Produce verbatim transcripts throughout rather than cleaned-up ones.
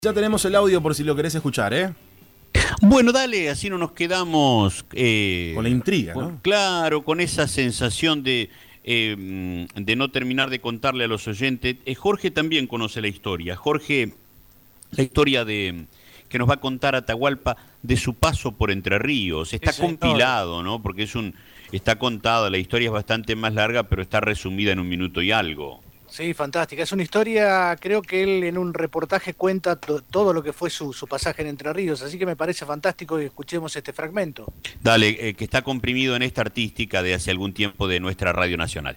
Ya tenemos el audio por si lo querés escuchar, ¿eh? Bueno, dale, así no nos quedamos... Eh, con la intriga, con, ¿no? Claro, con esa sensación de, eh, de no terminar de contarle a los oyentes. Eh, Jorge también conoce la historia. Jorge, la historia de que nos va a contar Atahualpa de su paso por Entre Ríos. Está Sí, compilado, ¿no? Porque es un está contada, la historia es bastante más larga, pero está resumida en un minuto y algo. Sí, fantástica. Es una historia, creo que él en un reportaje cuenta to- todo lo que fue su, su pasaje en Entre Ríos, así que me parece fantástico que escuchemos este fragmento. Dale, eh, que está comprimido en esta artística de hace algún tiempo de nuestra Radio Nacional.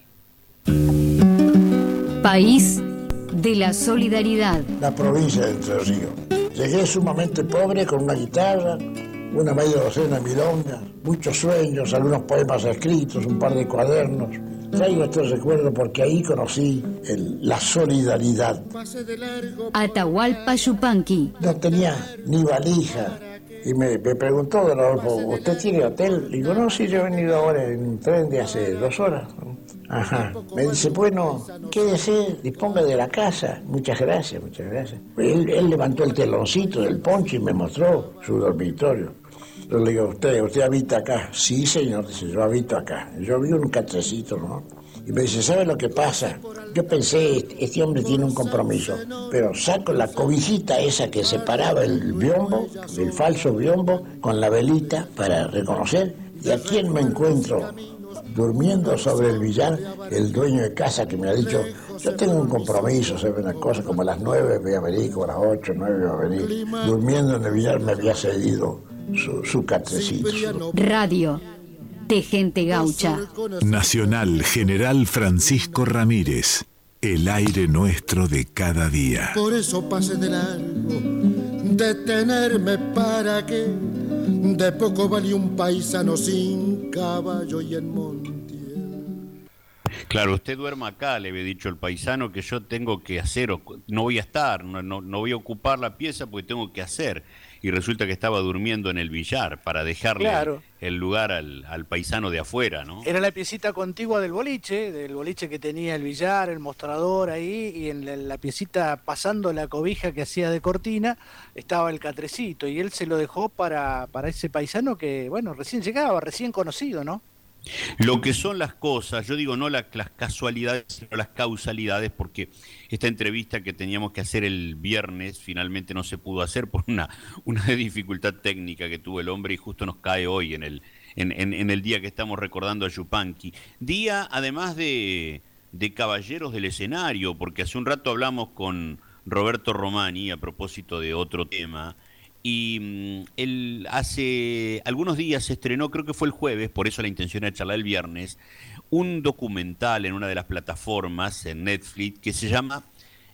País de la solidaridad. La provincia de Entre Ríos. Llegué sumamente pobre con una guitarra, una media docena de milongas, muchos sueños, algunos poemas escritos, un par de cuadernos. Traigo este recuerdo porque ahí conocí el, la solidaridad. Atahualpa Yupanqui. No tenía ni valija. Y me, me preguntó don Adolfo, ¿usted tiene hotel? Le digo, no, sí, yo he venido ahora en un tren de hace dos horas. Ajá. Me dice, bueno, quédese, disponga de la casa. Muchas gracias, muchas gracias. Él, él levantó el teloncito del poncho y me mostró su dormitorio. Yo le digo, ¿usted, usted habita acá? Sí, señor, dice, yo habito acá. Yo vi un catrecito, ¿no? Y me dice, ¿sabe lo que pasa? Yo pensé, este, este hombre tiene un compromiso, pero saco la cobijita esa que separaba el biombo, el falso biombo, con la velita para reconocer. ¿Y a quién me encuentro? Durmiendo sobre el billar, el dueño de casa que me ha dicho, yo tengo un compromiso, sabe una cosa, como a las nueve voy a venir, como a las ocho, nueve voy a venir. Durmiendo en el billar me había cedido su, su catrecito. Radio de gente gaucha. Nacional General Francisco Ramírez. El aire nuestro de cada día. Por eso pasé de largo, detenerme para que de poco valía un paisano sin caballo y en montiel. Claro, usted duerma acá, le había dicho el paisano, que yo tengo que hacer, no voy a estar, no, no, no voy a ocupar la pieza porque tengo que hacer. Y resulta que estaba durmiendo en el billar para dejarle Claro. el lugar al, al paisano de afuera, ¿no? Era la piecita contigua del boliche, del boliche que tenía el billar, el mostrador ahí, y en la, la piecita pasando la cobija que hacía de cortina, estaba el catrecito, y él se lo dejó para, para ese paisano que, bueno, recién llegaba, recién conocido, ¿no? Lo que son las cosas, yo digo no la, las casualidades, sino las causalidades, porque esta entrevista que teníamos que hacer el viernes finalmente no se pudo hacer por una, una dificultad técnica que tuvo el hombre y justo nos cae hoy en el, en, en, en el día que estamos recordando a Yupanqui. Día además de, de caballeros del escenario, porque hace un rato hablamos con Roberto Romani a propósito de otro tema. Y mmm, él hace algunos días se estrenó, creo que fue el jueves, por eso la intención era charlar el viernes, un documental en una de las plataformas, en Netflix, que se llama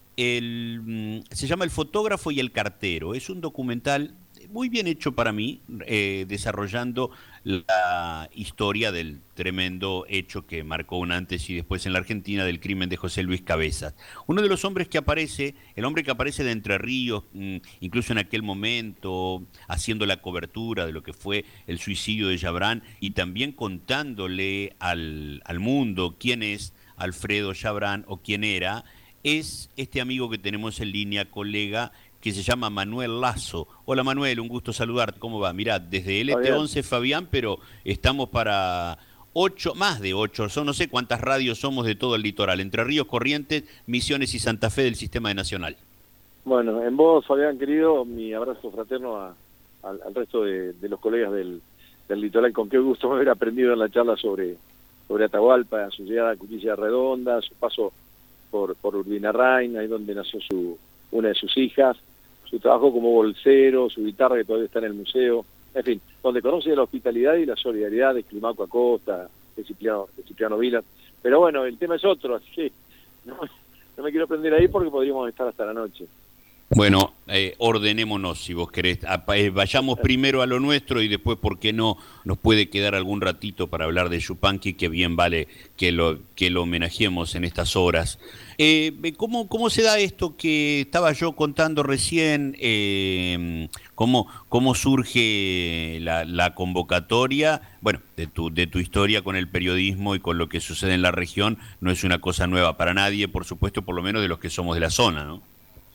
el, mmm, se llama El fotógrafo y el cartero. Es un documental muy bien hecho para mí, eh, desarrollando la historia del tremendo hecho que marcó un antes y después en la Argentina del crimen de José Luis Cabezas. Uno de los hombres que aparece, el hombre que aparece de Entre Ríos, incluso en aquel momento, haciendo la cobertura de lo que fue el suicidio de Chabrán y también contándole al, al mundo quién es Alfredo Chabrán o quién era, es este amigo que tenemos en línea, colega, que se llama Manuel Lazo. Hola Manuel, un gusto saludarte, ¿cómo va? Mirá, desde L T once Fabián, pero estamos para ocho, más de ocho, son no sé cuántas radios somos de todo el litoral, Entre Ríos, Corrientes, Misiones y Santa Fe del Sistema de Nacional. Bueno, en vos, Fabián, querido, mi abrazo fraterno a, a, al resto de, de los colegas del, del litoral, con qué gusto haber aprendido en la charla sobre, sobre Atahualpa, su llegada a Cuchilla Redonda, su paso por, por Urdinarrain, ahí donde nació su, una de sus hijas, su trabajo como bolsero, su guitarra que todavía está en el museo, en fin, donde conoce la hospitalidad y la solidaridad de Climaco Acosta, de Cipriano, de Cipriano Vila. Pero bueno, el tema es otro, así que no, no me quiero prender ahí porque podríamos estar hasta la noche. Bueno, eh, ordenémonos si vos querés, a, eh, vayamos primero a lo nuestro y después, ¿por qué no? Nos puede quedar algún ratito para hablar de Yupanqui, que bien vale que lo, que lo homenajeemos en estas horas. Eh, ¿cómo, ¿Cómo se da esto que estaba yo contando recién? Eh, ¿cómo, ¿Cómo surge la, la convocatoria? Bueno, de tu, de tu historia con el periodismo y con lo que sucede en la región, no es una cosa nueva para nadie, por supuesto, por lo menos de los que somos de la zona, ¿no?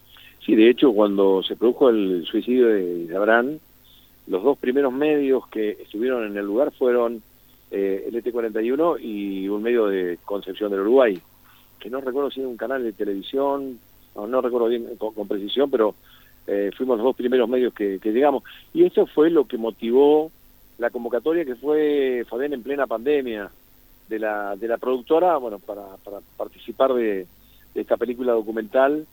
Sí, de hecho, cuando se produjo el suicidio de, de Abraham, los dos primeros medios que estuvieron en el lugar fueron eh, el E T cuarenta y uno y un medio de Concepción del Uruguay, que no recuerdo si era un canal de televisión, no, no recuerdo bien con, con precisión, pero eh, fuimos los dos primeros medios que, que llegamos. Y esto fue lo que motivó la convocatoria que fue, Fabián, en plena pandemia, de la, de la productora, bueno, para, para participar de, de esta película documental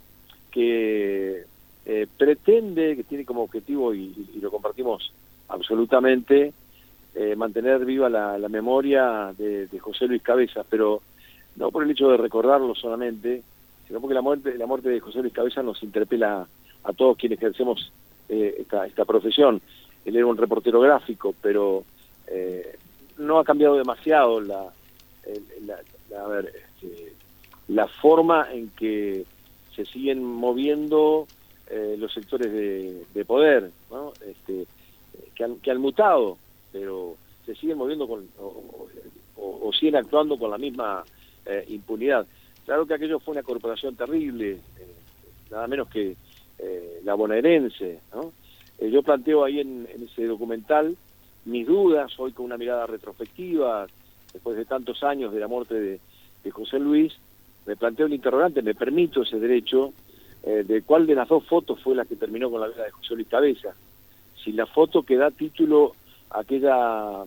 que eh, pretende, que tiene como objetivo, y, y lo compartimos absolutamente, eh, mantener viva la, la memoria de, de José Luis Cabezas, pero no por el hecho de recordarlo solamente, sino porque la muerte, la muerte de José Luis Cabezas nos interpela a, a todos quienes ejercemos eh, esta, esta profesión. Él era un reportero gráfico, pero eh, no ha cambiado demasiado la, la, la, a ver, este, la forma en que se siguen moviendo eh, los sectores de, de poder, ¿no? Este, que, han, que han mutado, pero se siguen moviendo con, o, o, o siguen actuando con la misma eh, impunidad. Claro que aquello fue una corporación terrible, eh, nada menos que eh, la bonaerense, ¿no? Eh, yo planteo ahí en, en ese documental mis dudas, hoy con una mirada retrospectiva, después de tantos años de la muerte de, de José Luis, me planteo el interrogante, me permito ese derecho, eh, de cuál de las dos fotos fue la que terminó con la vida de José Luis Cabezas. Si la foto que da título a aquella,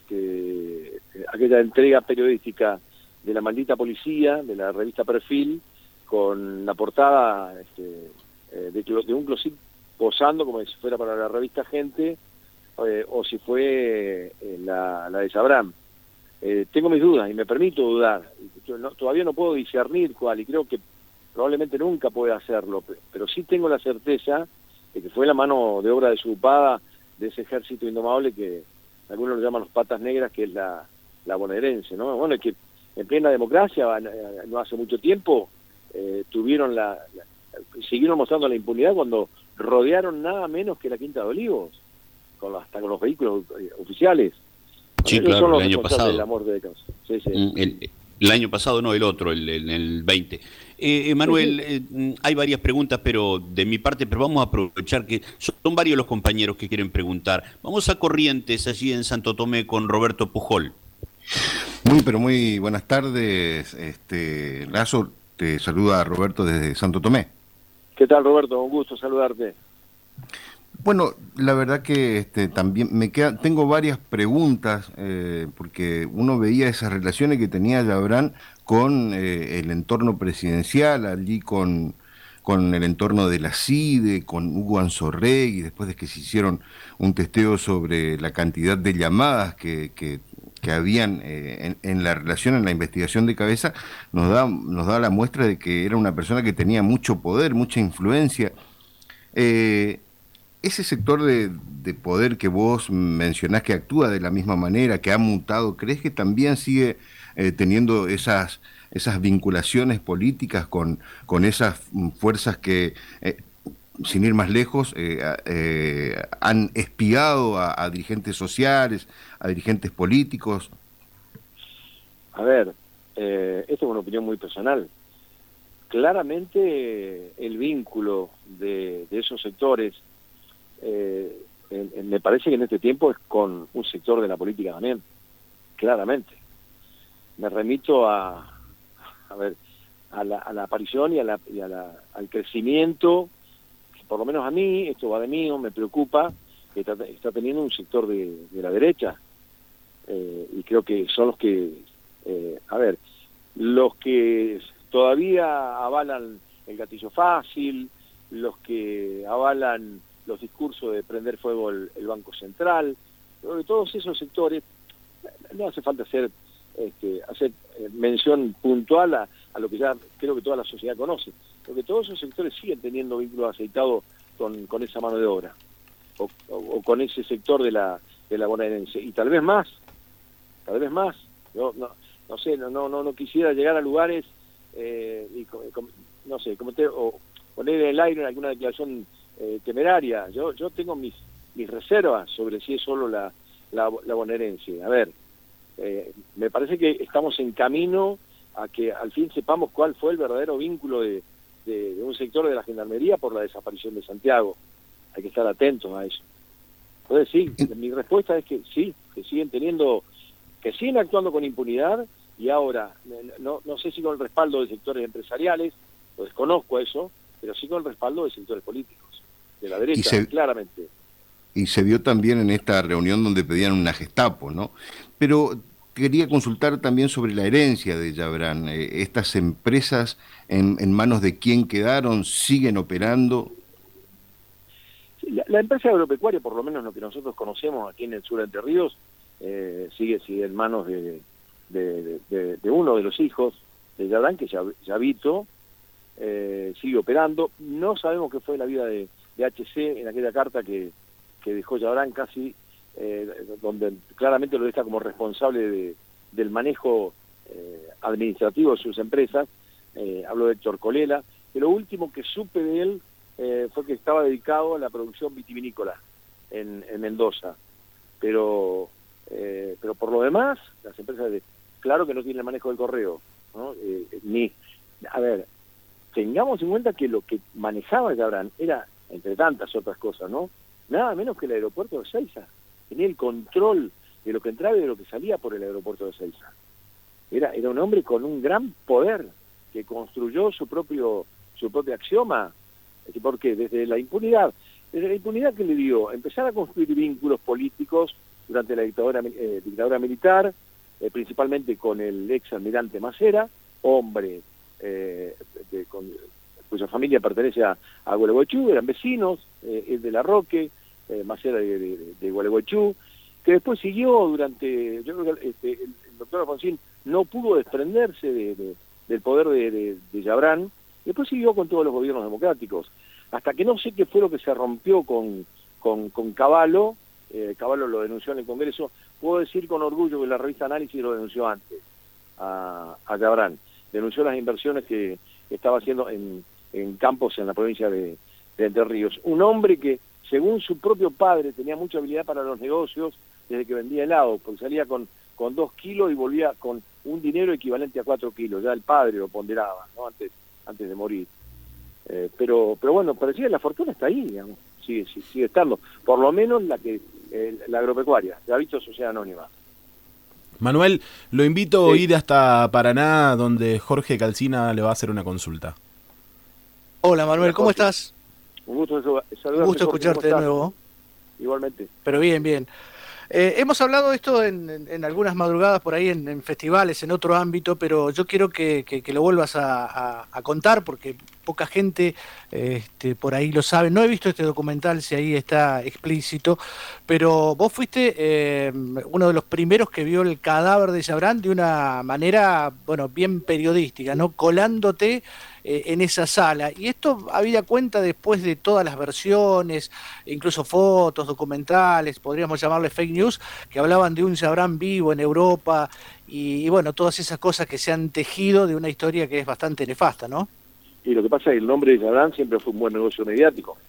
este, aquella entrega periodística de La Maldita Policía, de la revista Perfil, con la portada este, eh, de, de un closet posando como si fuera para la revista Gente, eh, o si fue eh, la, la de Sabrán. Eh, tengo mis dudas y me permito dudar. Yo no, todavía no puedo discernir cuál, y creo que probablemente nunca pueda hacerlo, pero, pero sí tengo la certeza de que fue la mano de obra desocupada de ese ejército indomable que algunos lo llaman los patas negras, que es la, la bonaerense, ¿no? Bueno, es que en plena democracia, no hace mucho tiempo, eh, tuvieron la, la, siguieron mostrando la impunidad cuando rodearon nada menos que la Quinta de Olivos, con los, hasta con los vehículos oficiales. Sí, Ellos claro, son los el año pasado. de la muerte de causa. Sí, sí. El, el año pasado, no, el otro, el, el, el veinte. Eh, Manuel, eh, hay varias preguntas, pero de mi parte, pero vamos a aprovechar que son varios los compañeros que quieren preguntar. Vamos a Corrientes, allí en Santo Tomé, con Roberto Pujol. Muy, pero muy buenas tardes. Este, Lazo, te saluda Roberto desde Santo Tomé. ¿Qué tal, Roberto? Un gusto saludarte. Bueno, la verdad que este, también me queda, tengo varias preguntas, eh, porque uno veía esas relaciones que tenía Yabrán con eh, el entorno presidencial, allí con, con el entorno de la CIDE, con Hugo Anzorregui, después de que se hicieron un testeo sobre la cantidad de llamadas que, que, que habían eh, en, en la relación, en la investigación de Cabeza, nos da, nos da la muestra de que era una persona que tenía mucho poder, mucha influencia. Eh, Ese sector de, de poder que vos mencionás que actúa de la misma manera, que ha mutado, ¿crees que también sigue eh, teniendo esas, esas vinculaciones políticas con, con esas fuerzas que, eh, sin ir más lejos, eh, eh, han espiado a, a dirigentes sociales, a dirigentes políticos? A ver, eh, esto es una opinión muy personal. Claramente el vínculo de, de esos sectores, Eh, en, en, me parece que en este tiempo es con un sector de la política también, claramente. Me remito a, a ver, a la, a la aparición y, a la, y a la, al crecimiento, que por lo menos a mí, esto va de mí, me preocupa, que está, está teniendo un sector de, de la derecha, eh, y creo que son los que, eh, a ver, los que todavía avalan el gatillo fácil, los que avalan los discursos de prender fuego el, el Banco Central, de todos esos sectores, no hace falta hacer, este, hacer mención puntual a, a lo que ya creo que toda la sociedad conoce, porque todos esos sectores siguen teniendo vínculos aceitados con, con esa mano de obra, o, o, o con ese sector de la, de la bonaerense, y tal vez más, tal vez más, yo no, no sé, no, no, no, no quisiera llegar a lugares, eh, y, no sé, como te, o poner en el aire alguna declaración Eh, temeraria. Yo yo tengo mis mis reservas sobre si es solo la, la, la bonaerense. A ver, eh, me parece que estamos en camino a que al fin sepamos cuál fue el verdadero vínculo de, de, de un sector de la Gendarmería por la desaparición de Santiago. Hay que estar atentos a eso. Entonces sí, mi respuesta es que sí, que siguen teniendo, que siguen actuando con impunidad, y ahora, no, no sé si con el respaldo de sectores empresariales, lo desconozco eso, pero sí con el respaldo de sectores políticos, de la derecha, se, claramente. Y se vio también en esta reunión donde pedían una Gestapo, ¿no? Pero quería consultar también sobre la herencia de Yabrán. Eh, ¿Estas empresas en, en manos de quién quedaron? ¿Siguen operando? La, la empresa agropecuaria, por lo menos lo que nosotros conocemos aquí en el sur de Entre Ríos, eh, sigue, sigue en manos de, de, de, de uno de los hijos de Yabrán, que es Yavito, eh, sigue operando. No sabemos qué fue la vida de, de H C en aquella carta que, que dejó Yabrán casi, eh, donde claramente lo deja como responsable de, del manejo eh, administrativo de sus empresas. Eh, hablo de Héctor Colela, que lo último que supe de él Eh, fue que estaba dedicado a la producción vitivinícola en, en Mendoza, pero eh, pero por lo demás las empresas de, claro que no tienen el manejo del correo, ¿no? Eh, ni a ver, tengamos en cuenta que lo que manejaba Yabrán era, entre tantas otras cosas, no nada menos que el aeropuerto de Ezeiza. Tenía el control de lo que entraba y de lo que salía por el aeropuerto de Ezeiza. Era era un hombre con un gran poder que construyó su propio su propio axioma. ¿Por qué? Desde la impunidad, desde la impunidad que le dio, empezar a construir vínculos políticos durante la dictadura, eh, dictadura militar, eh, principalmente con el ex almirante Macera, hombre eh, de, con, cuya familia pertenece a, a Gualeguaychú, eran vecinos, eh, el de La Roque, eh, Macera de, de, de Gualeguaychú, que después siguió durante, yo creo que este, el, el doctor Alfonsín no pudo desprenderse de, de, del poder de, de, de Yabrán. Después siguió con todos los gobiernos democráticos, hasta que no sé qué fue lo que se rompió con, con, con Cavallo. eh, Cavallo lo denunció en el Congreso, puedo decir con orgullo que la revista Análisis lo denunció antes, a, a Yabrán, denunció las inversiones que estaba haciendo en, en campos en la provincia de, de Entre Ríos. Un hombre que, según su propio padre, tenía mucha habilidad para los negocios desde que vendía helado, porque salía con, con dos kilos y volvía con un dinero equivalente a cuatro kilos, ya el padre lo ponderaba, ¿no? Antes antes de morir. Eh, pero pero bueno, parecía que la fortuna está ahí, digamos, sigue, sigue, sigue estando, por lo menos la que eh, la agropecuaria, Yavito Sociedad Anónima. Manuel, lo invito Sí. a ir hasta Paraná, donde Jorge Calcina le va a hacer una consulta. Hola Manuel, ¿cómo estás? Un gusto, saludarte, Un gusto Jorge, escucharte de ¿cómo estás? nuevo. Igualmente. Pero bien, bien. Eh, hemos hablado de esto en, en, en algunas madrugadas por ahí, en, en festivales, en otro ámbito, pero yo quiero que, que, que lo vuelvas a, a, a contar, porque poca gente este, por ahí lo sabe. No he visto este documental, si ahí está explícito, pero vos fuiste eh, uno de los primeros que vio el cadáver de Yabrán de una manera, bueno, bien periodística, ¿no? Colándote eh, en esa sala. Y esto había cuenta después de todas las versiones, incluso fotos, documentales, podríamos llamarle fake news, que hablaban de un Yabrán vivo en Europa y, y bueno, todas esas cosas que se han tejido de una historia que es bastante nefasta, ¿no? Y lo que pasa es que el nombre de Yabrán siempre fue un buen negocio mediático.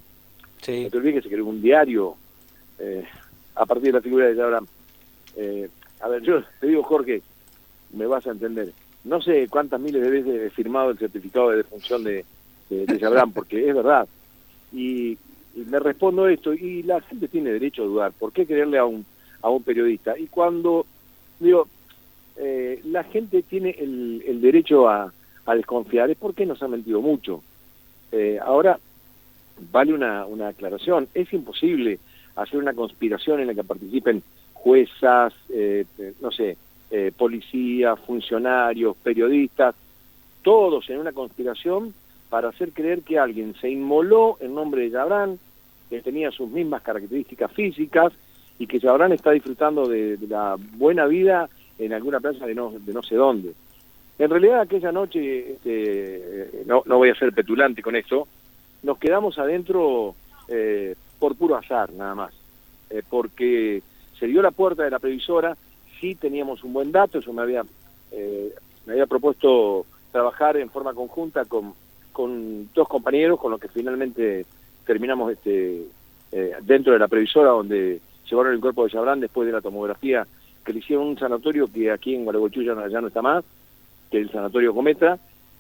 Sí. No te olvides que se creó un diario eh, a partir de la figura de Yabrán. Eh, a ver, yo te digo, Jorge, me vas a entender. No sé cuántas miles de veces he firmado el certificado de defunción de, de, de Yabrán, porque es verdad. Y, y le respondo esto, y la gente tiene derecho a dudar. ¿Por qué creerle a un, a un periodista? Y cuando, digo, eh, la gente tiene el, el derecho a a desconfiar, es porque nos ha mentido mucho. Eh, ahora, vale una, una aclaración, es imposible hacer una conspiración en la que participen juezas, eh, no sé, eh, policías, funcionarios, periodistas, todos en una conspiración para hacer creer que alguien se inmoló en nombre de Yabrán, que tenía sus mismas características físicas, y que Yabrán está disfrutando de, de la buena vida en alguna plaza de no, de no sé dónde. En realidad aquella noche, este, no, no voy a ser petulante con esto, nos quedamos adentro eh, por puro azar nada más, eh, porque se dio la puerta de la previsora, sí teníamos un buen dato, yo me había, eh, me había propuesto trabajar en forma conjunta con, con dos compañeros, con los que finalmente terminamos este, eh, dentro de la previsora, donde llevaron el cuerpo de Yabrán después de la tomografía, que le hicieron un sanatorio que aquí en Gualeguaychú ya no, ya no está más, que el sanatorio Cometa,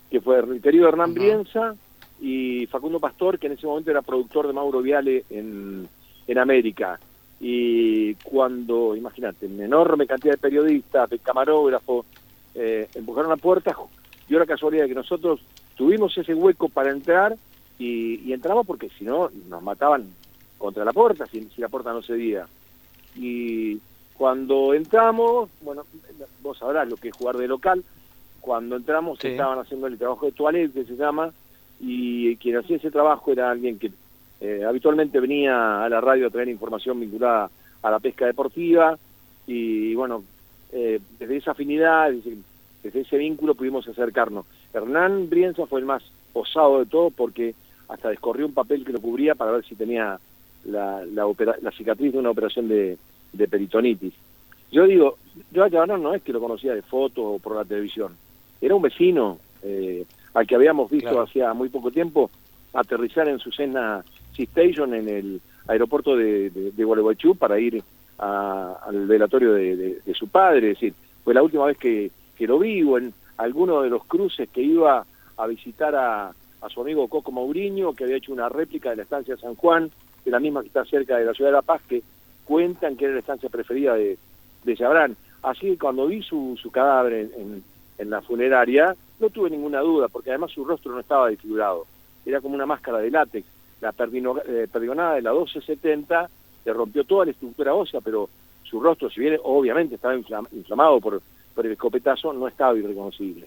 que fue el querido Hernán Brienza y Facundo Pastor, que en ese momento era productor de Mauro Viale en, en América. Y cuando, imagínate, una enorme cantidad de periodistas, de camarógrafos, eh, empujaron la puerta, dio la casualidad de que nosotros tuvimos ese hueco para entrar y, y entramos porque si no nos mataban contra la puerta, si, si la puerta no cedía. Y cuando entramos, bueno, vos sabrás lo que es jugar de local, cuando entramos sí. estaban haciendo el trabajo de toilette, que se llama, y quien hacía ese trabajo era alguien que eh, habitualmente venía a la radio a traer información vinculada a la pesca deportiva, y bueno, eh, desde esa afinidad, desde, desde ese vínculo pudimos acercarnos. Hernán Brienza fue el más osado de todo porque hasta descorrió un papel que lo cubría para ver si tenía la, la, opera, la cicatriz de una operación de, de peritonitis. Yo digo, yo a Yabrán no es que lo conocía de fotos o por la televisión, era un vecino eh, al que habíamos visto claro. hacía muy poco tiempo aterrizar en su Cessna Citation en el aeropuerto de, de, de Gualeguaychú para ir a, al velatorio de, de, de su padre. Es decir, fue la última vez que, que lo vi, o en alguno de los cruces que iba a visitar a, a su amigo Coco Mauriño, que había hecho una réplica de la estancia San Juan, de la misma que está cerca de la ciudad de La Paz, que cuentan que era la estancia preferida de, de Yabrán. Así que cuando vi su, su cadáver en, en, en la funeraria, no tuve ninguna duda, porque además su rostro no estaba desfigurado, era como una máscara de látex. La perdino, eh, perdigonada de la doce setenta le rompió toda la estructura ósea, pero su rostro, si bien obviamente estaba inflam, inflamado por, por el escopetazo, no estaba irreconocible.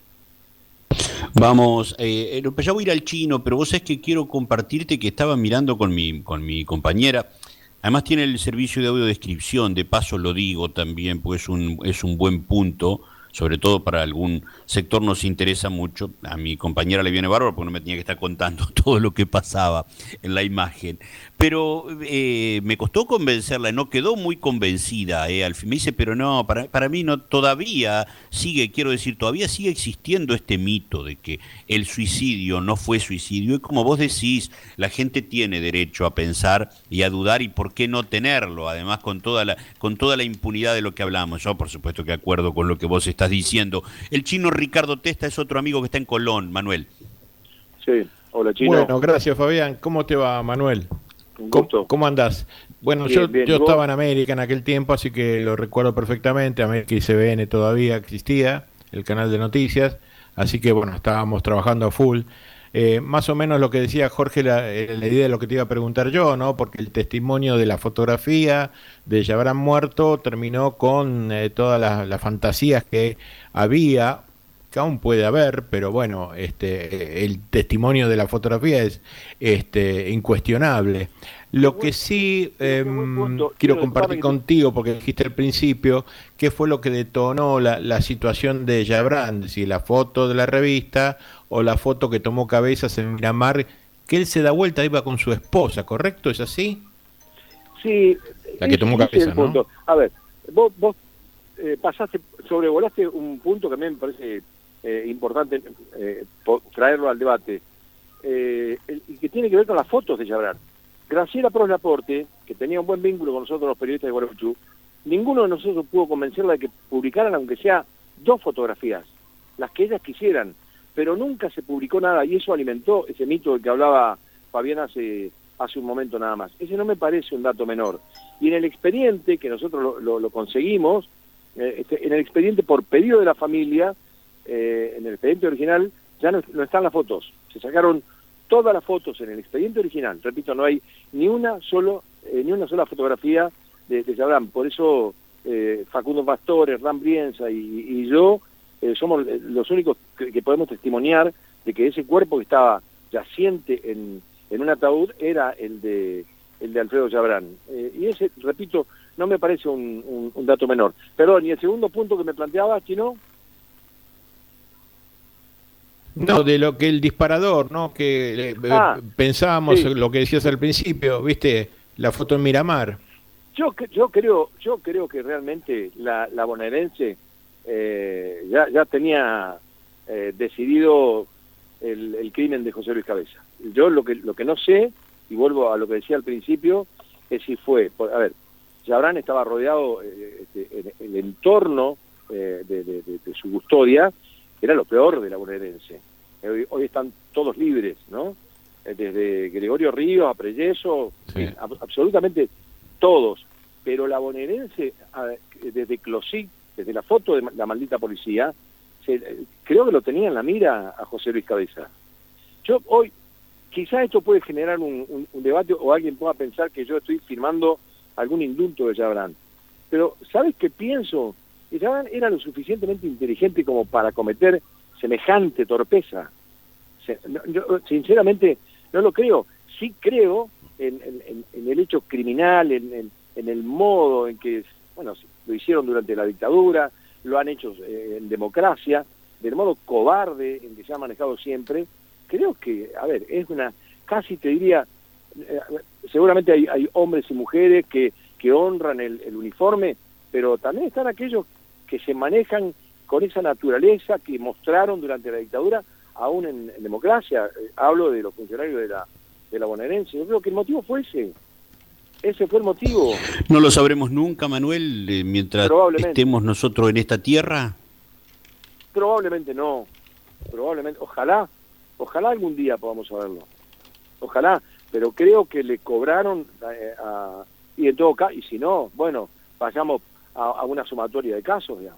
Vamos, eh, ya voy a ir al chino, pero vos sabés que quiero compartirte que estaba mirando con mi, con mi compañera. Además tiene el servicio de audiodescripción, de paso lo digo también, pues es un, es un buen punto, sobre todo para algún sector nos interesa mucho. A mi compañera le viene bárbaro porque no me tenía que estar contando todo lo que pasaba en la imagen. Pero eh, me costó convencerla, no quedó muy convencida. Eh, al fin me dice, pero no, para, para mí no, todavía sigue, quiero decir, todavía sigue existiendo este mito de que el suicidio no fue suicidio. Y como vos decís, la gente tiene derecho a pensar y a dudar, y por qué no tenerlo, además con toda la, con toda la impunidad de lo que hablamos. Yo, por supuesto, que acuerdo con lo que vos estás diciendo. El chino Ricardo Testa es otro amigo que está en Colón, Manuel. Sí, hola chino. Bueno, gracias Fabián. ¿Cómo te va, Manuel? Un gusto. ¿Cómo, cómo andás? Bueno, bien, yo, bien, yo estaba en América en aquel tiempo, así que lo recuerdo perfectamente. América y C B N todavía existía, el canal de noticias, así que bueno, estábamos trabajando a full. Eh, más o menos lo que decía Jorge, la, la idea de lo que te iba a preguntar yo, ¿no? Porque el testimonio de la fotografía de Yabrán muerto terminó con eh, todas las, las fantasías que había, que aún puede haber, pero bueno, este, el testimonio de la fotografía es este, incuestionable. Lo que sí eh, quiero compartir contigo, porque dijiste al principio, ¿qué fue lo que detonó la, la situación de Yabrán? Si la foto de la revista o la foto que tomó Cabezas en Miramar, que él se da vuelta, iba con su esposa, ¿correcto? ¿Es así? Sí. La que tomó Cabezas, ¿no? A ver, vos, vos eh, pasaste, sobrevolaste un punto que a mí me parece eh, importante eh, traerlo al debate, eh, el, y que tiene que ver con las fotos de Yabrán. Graciela Pros Laporte, que tenía un buen vínculo con nosotros los periodistas de Gualeguaychú, ninguno de nosotros pudo convencerla de que publicaran aunque sea dos fotografías, las que ellas quisieran, pero nunca se publicó nada, y eso alimentó ese mito del que hablaba Fabián hace, hace un momento nada más. Ese no me parece un dato menor. Y en el expediente, que nosotros lo, lo, lo conseguimos, eh, este, en el expediente por pedido de la familia, eh, en el expediente original, ya no, no están las fotos. Se sacaron todas las fotos en el expediente original. Repito, no hay ni una solo, eh, ni una sola fotografía de, de Yabrán. Por eso eh, Facundo Pastor, Hernán Brienza y, y yo eh, somos los únicos que, que podemos testimoniar de que ese cuerpo que estaba yaciente en, en un ataúd era el de el de Alfredo Yabrán. Eh, y ese, repito, no me parece un, un, un dato menor. Perdón, y el segundo punto que me planteaba, Chino. No, de lo que el disparador, ¿no? Que eh, ah, pensábamos sí. Lo que decías al principio, ¿viste? La foto en Miramar. Yo yo creo yo creo que realmente la, la bonaerense eh, ya, ya tenía eh, decidido el, el crimen de José Luis Cabeza. Yo lo que lo que no sé, y vuelvo a lo que decía al principio, es si fue, por, a ver, Yabrán estaba rodeado, eh, este, en el entorno eh, de, de, de, de su custodia, era lo peor de la bonaerense. hoy, hoy están todos libres, ¿no? Desde Gregorio Ríos a Preyeso, Sí. ab- absolutamente todos. Pero la bonaerense, a- desde Closic, desde la foto de la maldita policía, se, creo que lo tenía en la mira a José Luis Cabeza. Yo hoy, quizás esto puede generar un, un, un debate o alguien pueda pensar que yo estoy firmando algún indulto de Chabrán. Pero, ¿sabes qué pienso? Que Chabrán era lo suficientemente inteligente como para cometer semejante torpeza. Se, no, yo, sinceramente, no lo creo. Sí creo en, en, en el hecho criminal, en, en, en el modo en que, bueno, lo hicieron durante la dictadura, lo han hecho eh, en democracia, del modo cobarde en que se ha manejado siempre. Creo que, a ver, es una, casi te diría, eh, seguramente hay, hay hombres y mujeres que, que honran el, el uniforme, pero también están aquellos que se manejan con esa naturaleza que mostraron durante la dictadura, aún en, en democracia. Eh, hablo de los funcionarios de la, de la bonaerense. Yo creo que el motivo fue ese. Ese fue el motivo. No lo sabremos nunca, Manuel, eh, mientras estemos nosotros en esta tierra. Probablemente no. Probablemente, ojalá, ojalá algún día podamos saberlo. Ojalá, pero creo que le cobraron eh, a, y en todo caso, y si no, bueno, vayamos a, a una sumatoria de casos ya.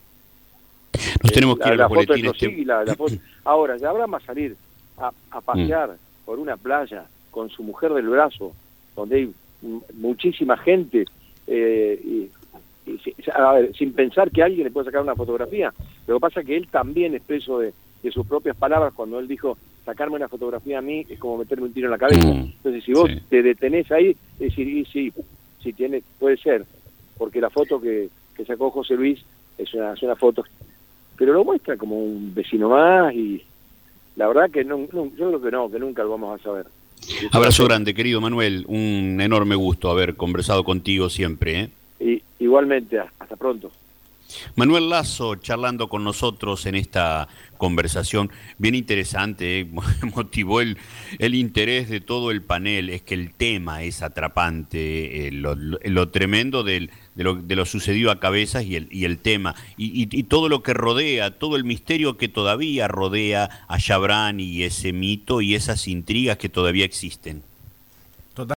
Nos tenemos que ir a la los foto de boletines. Closic y la, la foto. Ahora, ya habrá más salir a, a pasear mm. por una playa con su mujer del brazo, donde hay muchísima gente, eh, y, y, a ver, sin pensar que alguien le puede sacar una fotografía. Lo que pasa es que él también expresó de, de sus propias palabras cuando él dijo, sacarme una fotografía a mí es como meterme un tiro en la cabeza. Mm, Entonces, si vos sí. te detenés ahí, es decir, y sí, sí tiene, puede ser, porque la foto que, que sacó José Luis es una, es una foto, pero lo muestra como un vecino más, y la verdad que no, no, yo creo que no, que nunca lo vamos a saber. Abrazo grande, querido Manuel, un enorme gusto haber conversado contigo siempre, ¿eh? Y, igualmente, hasta pronto. Manuel Lazo charlando con nosotros en esta conversación bien interesante, ¿eh? Motivó el, el interés de todo el panel. Es que el tema es atrapante, eh, lo, lo, lo tremendo del, de, lo, de lo sucedido a Cabezas y el, y el tema, y, y, y todo lo que rodea, todo el misterio que todavía rodea a Chabrán y ese mito y esas intrigas que todavía existen.